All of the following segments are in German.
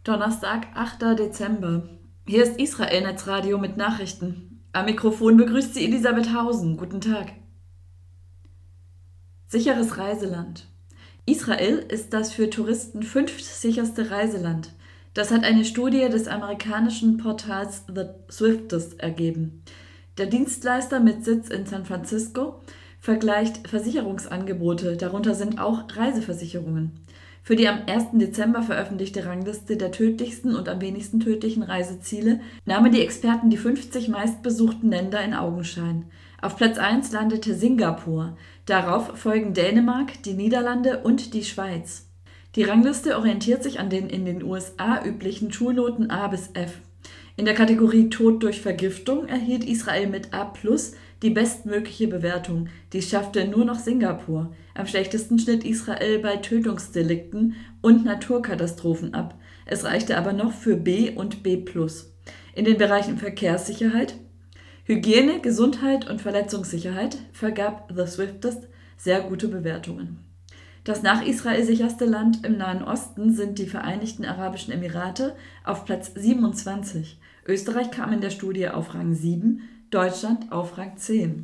Donnerstag, 8. Dezember. Hier ist Israel Netzradio mit Nachrichten. Am Mikrofon begrüßt Sie Elisabeth Hausen. Guten Tag. Sicheres Reiseland. Israel ist das für Touristen fünftsicherste Reiseland. Das hat eine Studie des amerikanischen Portals The Swiftest ergeben. Der Dienstleister mit Sitz in San Francisco vergleicht Versicherungsangebote, darunter sind auch Reiseversicherungen. Für die am 1. Dezember veröffentlichte Rangliste der tödlichsten und am wenigsten tödlichen Reiseziele nahmen die Experten die 50 meistbesuchten Länder in Augenschein. Auf Platz 1 landete Singapur, darauf folgen Dänemark, die Niederlande und die Schweiz. Die Rangliste orientiert sich an den in den USA üblichen Schulnoten A bis F. In der Kategorie Tod durch Vergiftung erhielt Israel mit A+ die bestmögliche Bewertung, dies schaffte nur noch Singapur. Am schlechtesten schnitt Israel bei Tötungsdelikten und Naturkatastrophen ab. Es reichte aber noch für B und B+. In den Bereichen Verkehrssicherheit, Hygiene, Gesundheit und Verletzungssicherheit vergab The Swiftest sehr gute Bewertungen. Das nach Israel sicherste Land im Nahen Osten sind die Vereinigten Arabischen Emirate auf Platz 27. Österreich kam in der Studie auf Rang 7, Deutschland auf Rang 10.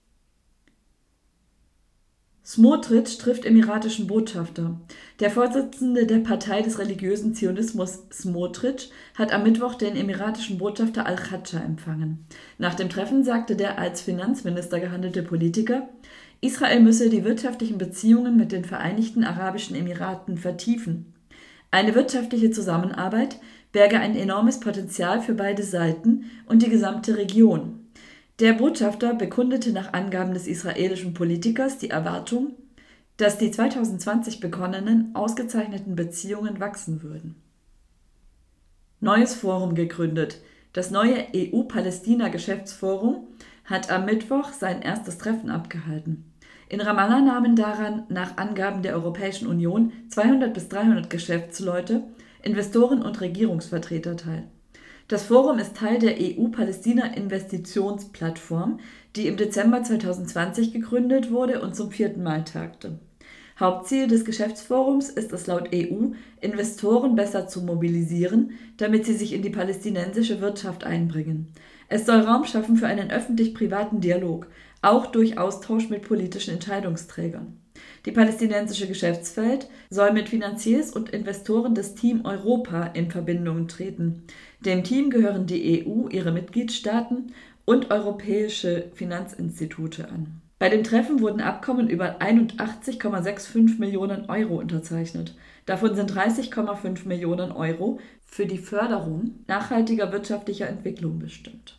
Smotrich trifft emiratischen Botschafter. Der Vorsitzende der Partei des religiösen Zionismus Smotrich hat am Mittwoch den emiratischen Botschafter Al-Khadscha empfangen. Nach dem Treffen sagte der als Finanzminister gehandelte Politiker, Israel müsse die wirtschaftlichen Beziehungen mit den Vereinigten Arabischen Emiraten vertiefen. Eine wirtschaftliche Zusammenarbeit berge ein enormes Potenzial für beide Seiten und die gesamte Region. Der Botschafter bekundete nach Angaben des israelischen Politikers die Erwartung, dass die 2020 begonnenen, ausgezeichneten Beziehungen wachsen würden. Neues Forum gegründet. Das neue EU-Palästina-Geschäftsforum hat am Mittwoch sein erstes Treffen abgehalten. In Ramallah nahmen daran nach Angaben der Europäischen Union 200 bis 300 Geschäftsleute, Investoren und Regierungsvertreter teil. Das Forum ist Teil der EU-Palästina-Investitionsplattform, die im Dezember 2020 gegründet wurde und zum 4. Mal tagte. Hauptziel des Geschäftsforums ist es laut EU, Investoren besser zu mobilisieren, damit sie sich in die palästinensische Wirtschaft einbringen. Es soll Raum schaffen für einen öffentlich-privaten Dialog, auch durch Austausch mit politischen Entscheidungsträgern. Die palästinensische Geschäftswelt soll mit Finanziers und Investoren des Team Europa in Verbindung treten. Dem Team gehören die EU, ihre Mitgliedstaaten und europäische Finanzinstitute an. Bei dem Treffen wurden Abkommen über 81,65 Millionen Euro unterzeichnet. Davon sind 30,5 Millionen Euro für die Förderung nachhaltiger wirtschaftlicher Entwicklung bestimmt.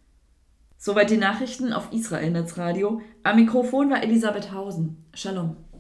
Soweit die Nachrichten auf Israel Netzradio. Am Mikrofon war Elisabeth Hausen. Shalom.